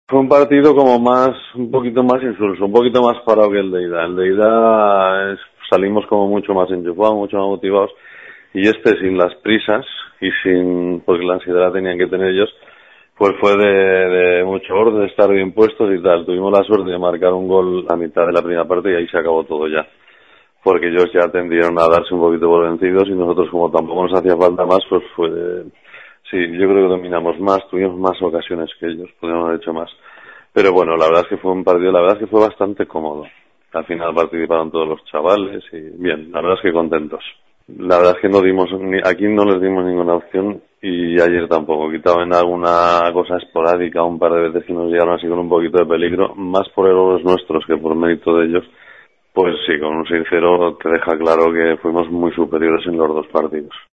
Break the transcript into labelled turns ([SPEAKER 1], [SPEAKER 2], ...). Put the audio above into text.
[SPEAKER 1] Fue un partido como un poquito más insulso, un poquito más parado que el de ida. El de ida salimos como mucho más enchufados, mucho más motivados, y sin las prisas y porque la ansiedad la tenían que tener ellos, pues fue de mucho orden, de estar bien puestos y tal. Tuvimos la suerte de marcar un gol a mitad de la primera parte y ahí se acabó todo ya. Porque ellos ya tendieron a darse un poquito por vencidos y nosotros, como tampoco nos hacía falta más, pues sí, yo creo que dominamos más, tuvimos más ocasiones que ellos, podríamos haber hecho más. Pero bueno, la verdad es que fue un partido, la verdad es que fue bastante cómodo. Al final participaron todos los chavales y bien, la verdad es que contentos. La verdad es que aquí no les dimos ninguna opción y ayer tampoco. Quitaban alguna cosa esporádica, un par de veces que nos llegaron así con un poquito de peligro, más por errores nuestros que por mérito de ellos. Pues sí, con un 6-0 te deja claro que fuimos muy superiores en los dos partidos.